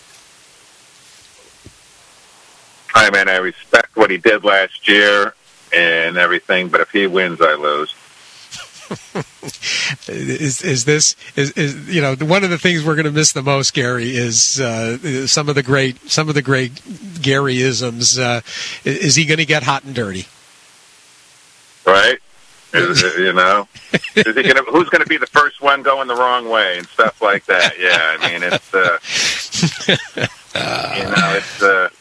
I mean, I respect what he did last year and everything, but if he wins, I lose. is is this is, is you know one of the things we're going to miss the most, Gary, is uh, some of the great some of the great Garyisms. Uh, is he going to get hot and dirty? Right. Is, you know, is he gonna, who's going to be the first one going the wrong way and stuff like that? Yeah, I mean, it's, uh, you know, it's, uh,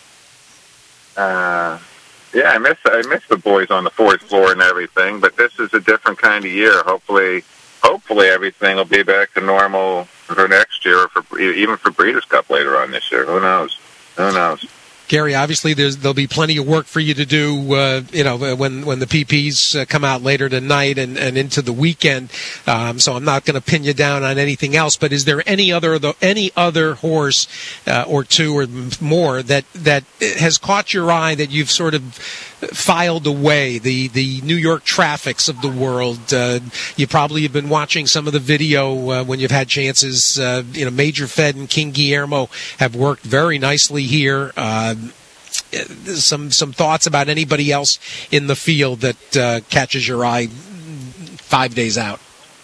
uh, yeah, I miss, I miss the boys on the fourth floor and everything, but this is a different kind of year. Hopefully, hopefully everything will be back to normal for next year, or for even for Breeders' Cup later on this year. Who knows? Who knows? Gary, obviously there's, there'll be plenty of work for you to do, uh, you know, when, when the P Ps uh, come out later tonight and, and into the weekend. Um, so I'm not going to pin you down on anything else. But is there any other any other horse uh, or two or more that that has caught your eye that you've sort of filed away? The the New York Traffics of the world. Uh, you probably have been watching some of the video uh, when you've had chances. Uh, you know, Major Fed and King Guillermo have worked very nicely here. Uh, Some some thoughts about anybody else in the field that uh, catches your eye five days out?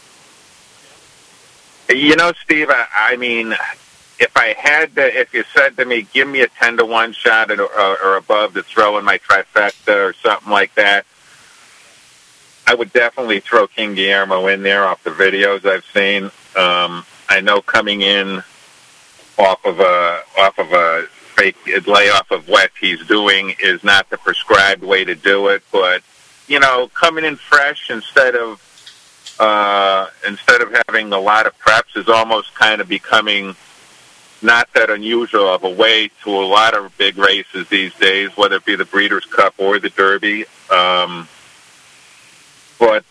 You know, Steve, I, I mean, if I had to, if you said to me, give me a ten to one shot or, or above to throw in my trifecta or something like that, I would definitely throw King Guillermo in there off the videos I've seen. Um, I know coming in off of a off of a fake layoff of what he's doing is not the prescribed way to do it, but you know, coming in fresh instead of uh, instead of having a lot of preps is almost kind of becoming not that unusual of a way to a lot of big races these days, whether it be the Breeders' Cup or the Derby. Um, but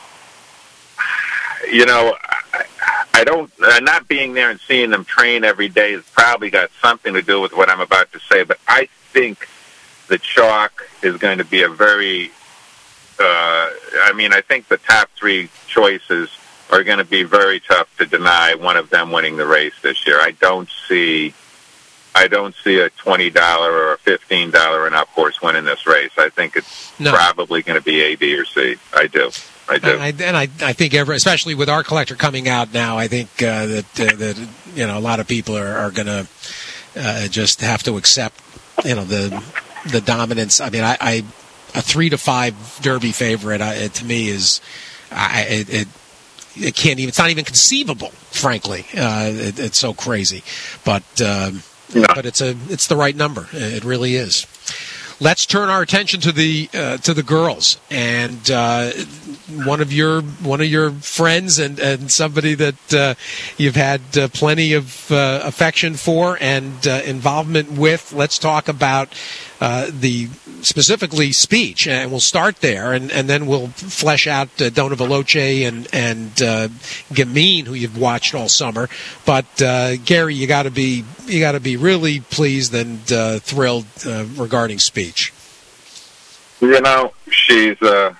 you know, I, I don't, uh, not being there and seeing them train every day has probably got something to do with what I'm about to say, but I think the chalk is going to be a very, uh, I mean, I think the top three choices are going to be very tough to deny one of them winning the race this year. I don't see, I don't see a twenty dollars or a fifteen dollars and up horse winning this race. I think it's no. probably going to be A, B, or C. I do. I do. And I, and I, I think, every, especially with our collector coming out now, I think uh, that uh, that you know a lot of people are, are going to uh, just have to accept you know the the dominance. I mean, I, I a three to five Derby favorite uh, to me is I, it, it it can't even. It's not even conceivable, frankly. Uh, it, it's so crazy, but um, no. but it's a it's the right number. It really is. Let's turn our attention to the uh, to the girls, and uh, one of your one of your friends and, and somebody that uh, you've had uh, plenty of uh, affection for and uh, involvement with. Let's talk about uh, the specifically speech, and we'll start there, and, and then we'll flesh out uh, Dona Veloce and and uh, Gamine, who you've watched all summer. But uh, Gary, you got to be you got to be really pleased and uh, thrilled uh, regarding speech. You know, she's uh,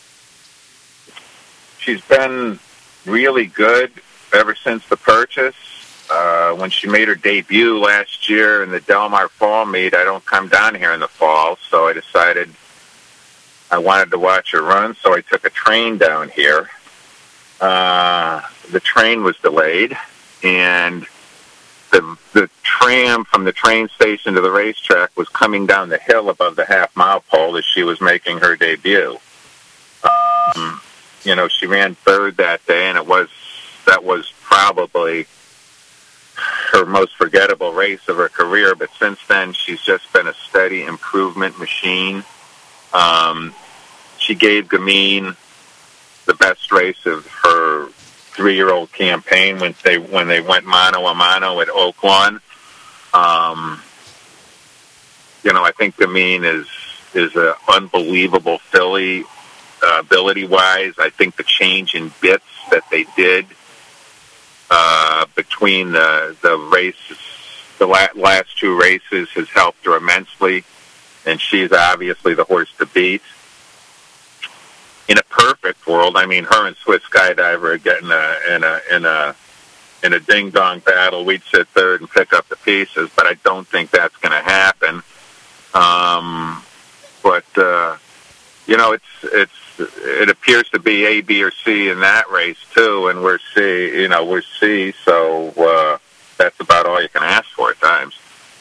she's been really good ever since the purchase. Uh, when she made her debut last year in the Del Mar Fall Meet, I don't come down here in the fall, so I decided I wanted to watch her run, so I took a train down here. Uh, the train was delayed, and the the tram from the train station to the racetrack was coming down the hill above the half-mile pole as she was making her debut. Um, you know, she ran third that day, and it was that was probably her most forgettable race of her career, but since then she's just been a steady improvement machine. Um, she gave Gamine the best race of her three-year-old campaign when they when they went mano a mano at Oaklawn. Um, you know, I think Gamine is is an unbelievable filly uh, ability-wise. I think the change in bits that they did Uh, between the the races, the la- last two races, has helped her immensely, and she's obviously the horse to beat. In a perfect world, I mean, her and Swiss Skydiver are getting a, in a in a in a ding dong battle. We'd sit third and pick up the pieces, but I don't think that's going to happen. Um, but uh, you know, it's it's it appears to be A, B, or C in that race too, and we're C. You know, we're C. So uh, that's about all you can ask for at times.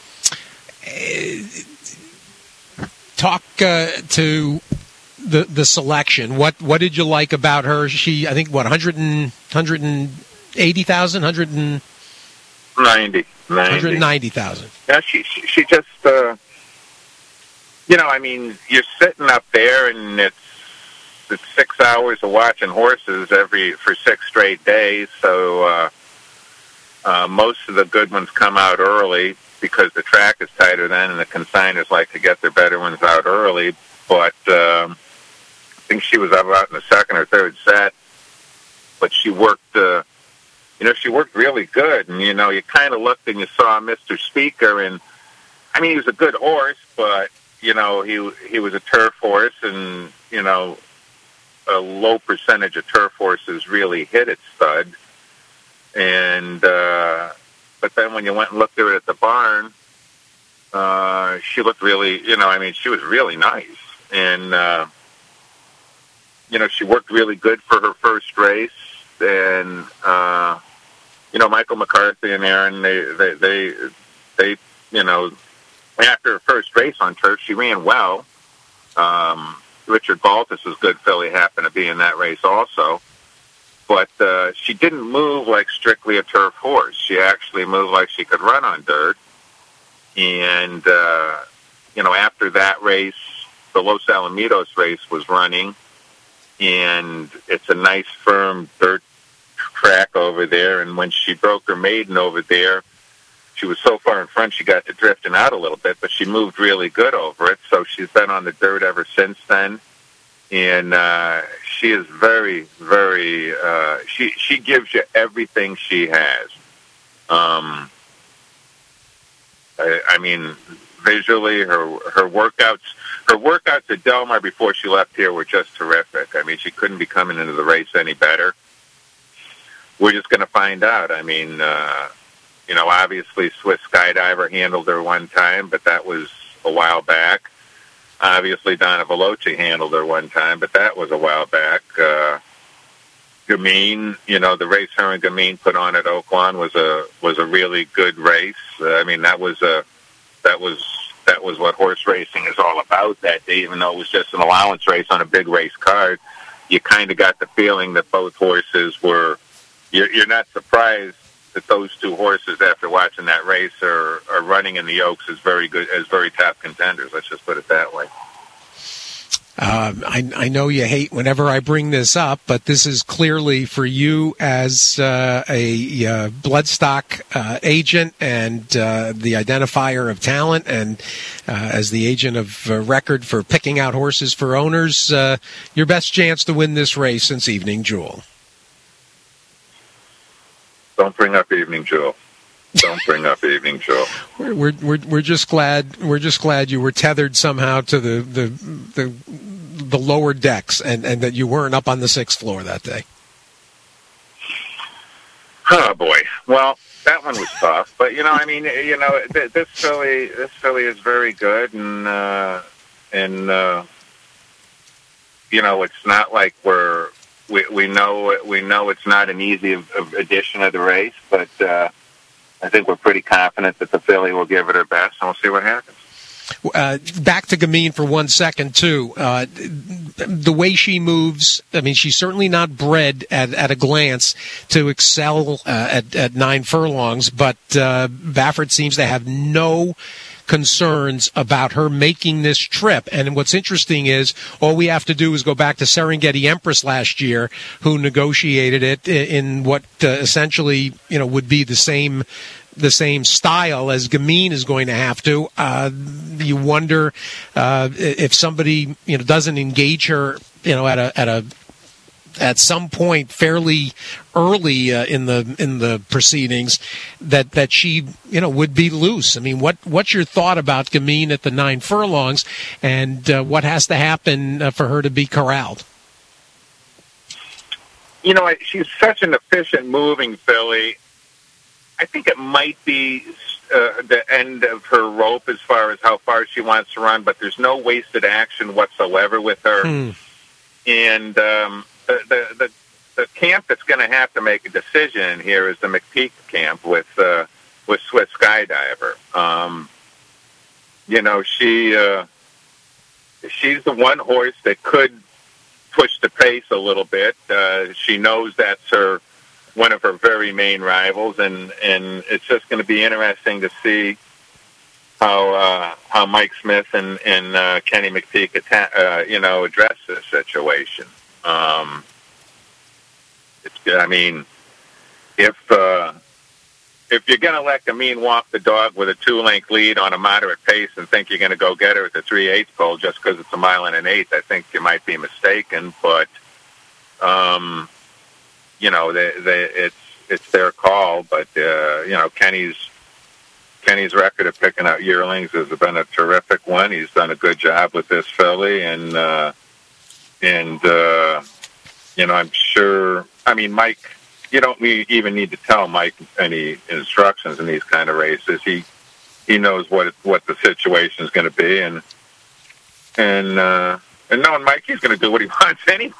Uh, talk uh, to the the selection. What what did you like about her? She, I think, what one hundred and hundred and eighty thousand, hundred and ninety, hundred ninety thousand. Yeah, she she, she just. Uh, You know, I mean, you're sitting up there, and it's it's six hours of watching horses every for six straight days. So uh, uh, most of the good ones come out early because the track is tighter then, and the consigners like to get their better ones out early. But um, I think she was out in the second or third set. But she worked, uh, you know, she worked really good. And you know, you kind of looked and you saw Mister Speaker, and I mean, he was a good horse, but you know, he he was a turf horse, and, you know, a low percentage of turf horses really hit its stud. And, uh, but then when you went and looked at her at the barn, uh, she looked really, you know, I mean, she was really nice. And, uh, you know, she worked really good for her first race. And, uh, you know, Michael McCarthy and Aaron, they, they, they, they you know, after her first race on turf, she ran well. Um, Richard Baltus' good filly happened to be in that race also. But uh, she didn't move like strictly a turf horse. She actually moved like she could run on dirt. And, uh, you know, after that race, the Los Alamitos race was running. And it's a nice, firm dirt track over there. And when she broke her maiden over there, she was so far in front she got to drifting out a little bit, but she moved really good over it. So she's been on the dirt ever since then, and uh, she is very, very. Uh, she she gives you everything she has. Um, I, I mean, visually, her her workouts, her workouts at Del Mar before she left here were just terrific. I mean, she couldn't be coming into the race any better. We're just going to find out. I mean. Uh, You know, obviously Swiss Skydiver handled her one time, but that was a while back. Obviously Donna Veloce handled her one time, but that was a while back. Uh, Gamine, you know, the race her and Gamine put on at Oaklawn was a was a really good race. Uh, I mean, that was a that was that was what horse racing is all about that day. Even though it was just an allowance race on a big race card, you kind of got the feeling that both horses were. You're, you're not surprised that those two horses, after watching that race, are, are running in the Oaks as very good, as very top contenders. Let's just put it that way. Um, I, I know you hate whenever I bring this up, but this is clearly for you as uh, a uh, bloodstock uh, agent and uh, the identifier of talent, and uh, as the agent of uh, record for picking out horses for owners, uh, your best chance to win this race since Evening Jewel. Don't bring up Evening Jewel. Don't bring up Evening Jewel. We're, we're we're we're just glad we're just glad you were tethered somehow to the the the, the lower decks, and, and that you weren't up on the sixth floor that day. Oh boy. Well, that one was tough, but you know, I mean, you know, th- this filly this filly is very good, and uh, and uh, you know, it's not like we're. We we know we know it's not an easy addition of the race, but uh, I think we're pretty confident that the filly will give it her best, and we'll see what happens. Uh, back to Gamine for one second, too. Uh, the way she moves, I mean, she's certainly not bred at, at a glance to excel uh, at, at nine furlongs, but uh, Baffert seems to have no concerns about her making this trip. And what's interesting is all we have to do is go back to Serengeti Empress last year, who negotiated it in what uh, essentially, you know, would be the same the same style as Gamine is going to have to. Uh, you wonder uh, if somebody, you know, doesn't engage her, you know, at a at a at some point fairly early uh, in the in the proceedings, that that she, you know, would be loose. I mean, what what's your thought about Gamine at the nine furlongs, and uh, what has to happen uh, for her to be corralled? You know, she's such an efficient moving filly. I think it might be uh, the end of her rope as far as how far she wants to run, but there's no wasted action whatsoever with her. Hmm. And um, the, the the the camp that's going to have to make a decision here is the McPeak camp with uh, with Swiss Skydiver. Um, you know, she uh, she's the one horse that could push the pace a little bit. Uh, she knows that's her one of her very main rivals, and, and it's just going to be interesting to see how uh, how Mike Smith and, and uh, Kenny McPeak atta- uh, you know address this situation. Um, it's I mean, if uh, if you're going to let Gamine walk the dog with a two length lead on a moderate pace and think you're going to go get her at the three eighths pole just because it's a mile and an eighth, I think you might be mistaken. But um, you know, they, they, it's it's their call. But uh, you know, Kenny's Kenny's record of picking out yearlings has been a terrific one. He's done a good job with this filly, and uh, and uh, you know, I'm sure. I mean, Mike, you don't even need to tell Mike any instructions in these kind of races. He he knows what it, what the situation is going to be, and and uh, and knowing Mike, he's going to do what he wants anyway.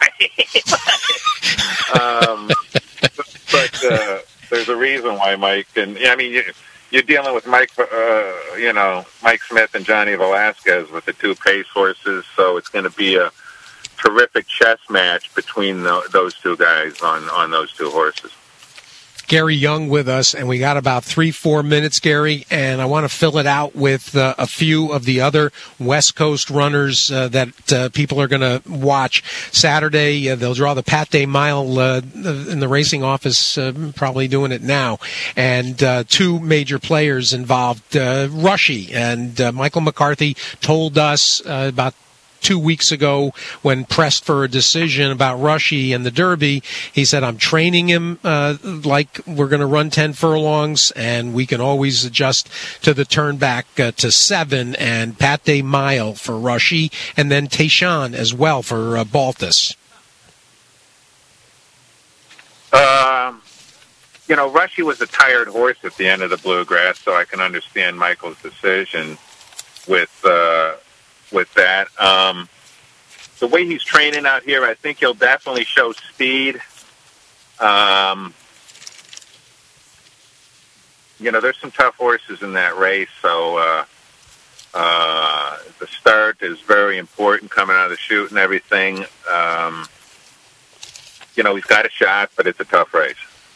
um, but uh, there's a reason why Mike, and I mean, you, you're dealing with Mike, uh, you know, Mike Smith and Johnny Velasquez with the two pace horses, so it's going to be a terrific chess match between the, those two guys on, on those two horses. Gary Young with us, and we got about three, four minutes, Gary, and I want to fill it out with uh, a few of the other West Coast runners uh, that uh, people are going to watch. Saturday, uh, they'll draw the Pat Day Mile uh, in the racing office, uh, probably doing it now, and uh, two major players involved, uh, Rushy, and uh, Michael McCarthy told us uh, about two weeks ago when pressed for a decision about Rushy and the Derby, he said, I'm training him uh, like we're going to run ten furlongs, and we can always adjust to the turn back uh, to seven, and Pat Day Mile for Rushy, and then Tayshaun as well for uh, Baltus. Um, you know, Rushy was a tired horse at the end of the Bluegrass, so I can understand Michael's decision with uh, with that. Um, the way he's training out here, I think he'll definitely show speed. Um, you know, there's some tough horses in that race, so uh, uh, the start is very important coming out of the chute and everything. Um, you know, he's got a shot, but it's a tough race.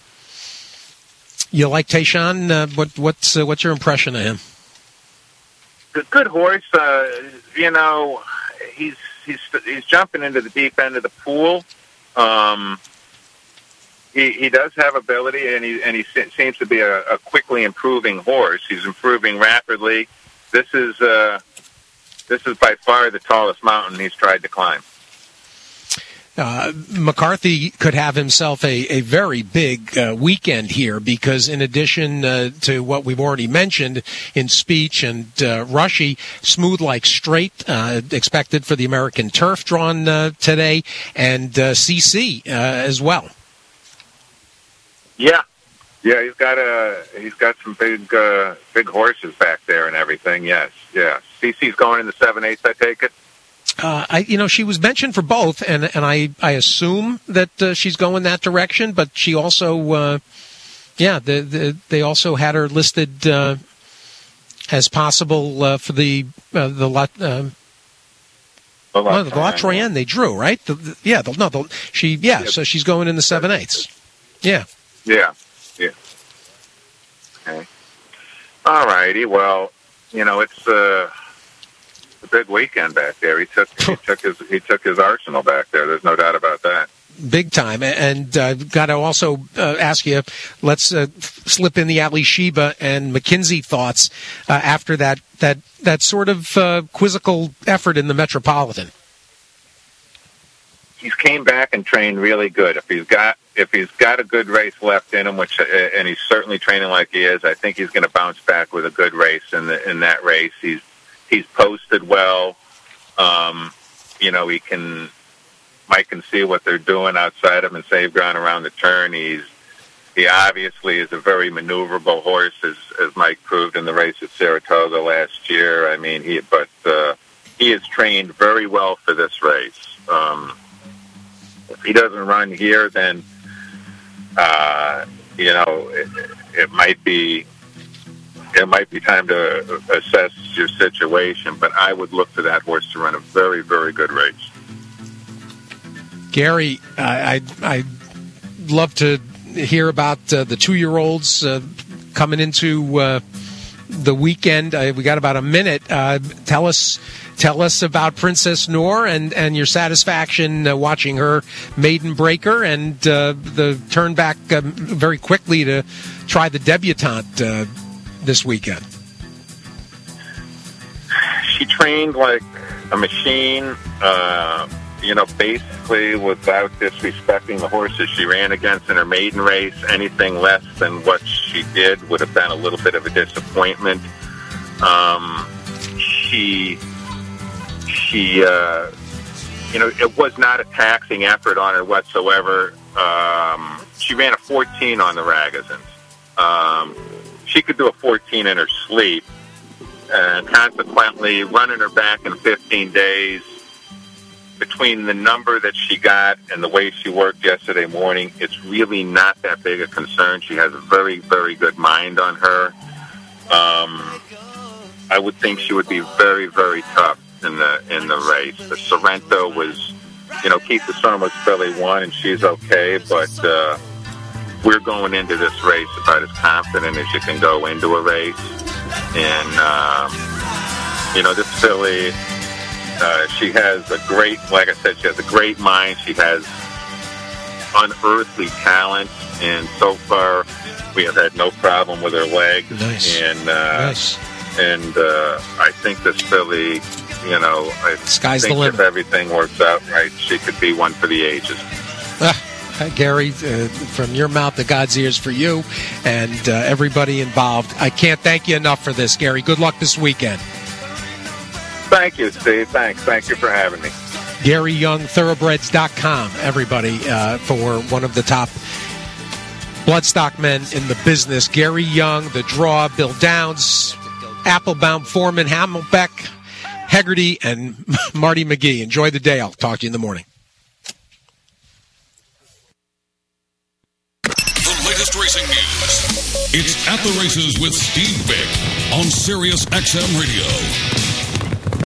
You like Tayshaun? Uh, what, what's uh, what's your impression of him? Good, good horse. Uh, you know, he's he's he's jumping into the deep end of the pool. Um, he he does have ability, and he and he seems to be a, a quickly improving horse. He's improving rapidly. This is uh, this is by far the tallest mountain he's tried to climb. Uh, McCarthy could have himself a, a very big uh, weekend here because in addition uh, to what we've already mentioned in Speech and uh, Rushy, Smooth Like Straight uh, expected for the American Turf drawn uh, today, and uh, C C uh, as well. Yeah, yeah, he's got a he's got some big uh, big horses back there and everything. Yes, yeah. C C's going in the seven eighths, I take it. Uh, I, you know, she was mentioned for both, and and I, I assume that uh, she's going that direction. But she also, uh, yeah, the, the, they also had her listed uh, as possible uh, for the uh, the La, uh, the La, no, the La Troyenne they drew, right? The, the, yeah, the, no, the, she yeah, yeah, so she's going in the seven eighths. Yeah, yeah, yeah. Okay. All righty. Well, you know, it's. Uh, A big weekend back there. He took he took his he took his arsenal back there. There's no doubt about that. Big time. And I've uh, got to also uh, ask you, let's uh, slip in the Ali Sheba and McKinsey thoughts uh, after that that that sort of uh, quizzical effort in the Metropolitan. He's came back and trained really good. If he's got if he's got a good race left in him, which uh, and he's certainly training like he is, I think he's going to bounce back with a good race in the in that race. He's He's posted well. Um, you know, he can, Mike can see what they're doing outside of him and save ground around the turn. He's he obviously is a very maneuverable horse, as, as Mike proved in the race at Saratoga last year. I mean, he but uh, he is trained very well for this race. Um, if he doesn't run here, then uh, you know it, it might be it might be time to assess your situation. But I would look for that horse to run a very, very good race. Gary, I I I'd love to hear about uh, the two-year-olds uh, coming into uh, the weekend. Uh, we got about a minute. Uh, tell us, tell us about Princess Noor and, and your satisfaction uh, watching her maiden breaker and uh, the turn back uh, very quickly to try the debutante uh, this weekend. She trained like a machine. Uh, You know, basically, without disrespecting the horses she ran against in her maiden race, anything less than what she did would have been a little bit of a disappointment. Um, she, she, uh, you know, it was not a taxing effort on her whatsoever. Um, she ran a fourteen on the Ragozins. Um, she could do a fourteen in her sleep, and consequently, running her back in fifteen days. Between the number that she got and the way she worked yesterday morning, it's really not that big a concern. She has a very, very good mind on her. Um, I would think she would be very, very tough in the in the race. The Sorrento was, you know, Keith DeSormo's filly won, and she's okay, but uh, we're going into this race about as confident as you can go into a race. And, um, you know, this filly... Uh, she has a great, like I said, she has a great mind. She has unearthly talent, and so far we have had no problem with her legs. Nice. And uh, nice. And uh, I think this filly, you know, I Sky's think the limit. if everything works out right, she could be one for the ages. Ah, Gary, uh, from your mouth to God's ears for you and uh, everybody involved. I can't thank you enough for this, Gary. Good luck this weekend. Thank you, Steve. Thanks. Thank you for having me. Gary Young, Thoroughbreds dot com, everybody, uh, for one of the top bloodstock men in the business. Gary Young, The Draw, Bill Downs, Applebaum, Foreman, Hamelbeck, Hegarty, and Marty McGee. Enjoy the day. I'll talk to you in the morning. The latest racing news. It's At the Races with Steve Bick on Sirius X M Radio.